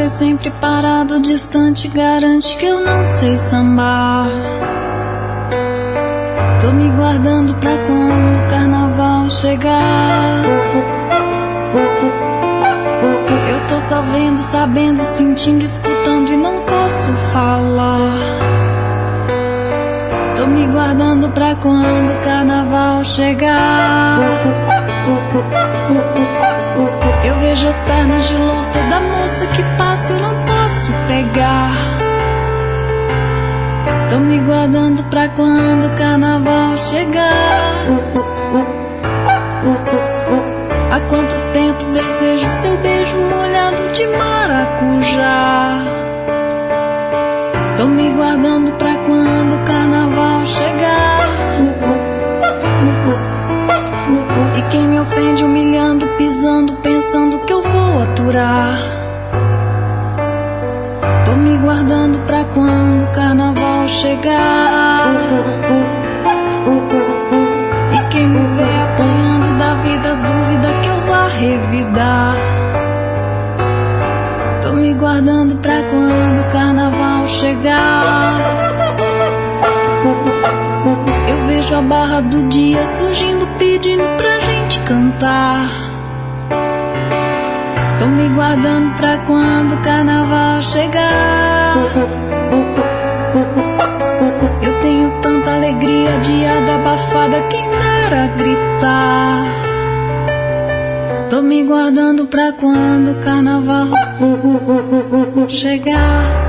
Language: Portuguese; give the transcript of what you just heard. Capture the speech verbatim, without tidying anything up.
Você sempre parado, distante, garante que eu não sei sambar. Tô me guardando pra quando o carnaval chegar. Eu tô só vendo, sabendo, sentindo, escutando e não posso falar. Tô me guardando pra quando o carnaval chegar. Eu vejo as pernas de louça da moça que passa e eu não posso pegar. Tô me guardando pra quando o carnaval chegar. Há quanto tempo desejo seu beijo molhado de maracujá. Tô me guardando pra quando o carnaval chegar. E quem me ofende humilhando, pisando, pensando que eu vou aturar. Tô me guardando pra quando o carnaval chegar. E quem me vê apanhando da vida, dúvida que eu vá revidar. Tô me guardando pra quando o carnaval chegar. Eu vejo a barra do dia surgindo, pedindo pra gente cantar. Tô me guardando pra quando o carnaval chegar. Eu tenho tanta alegria, diada abafada, quem dera gritar. Tô me guardando pra quando o carnaval chegar.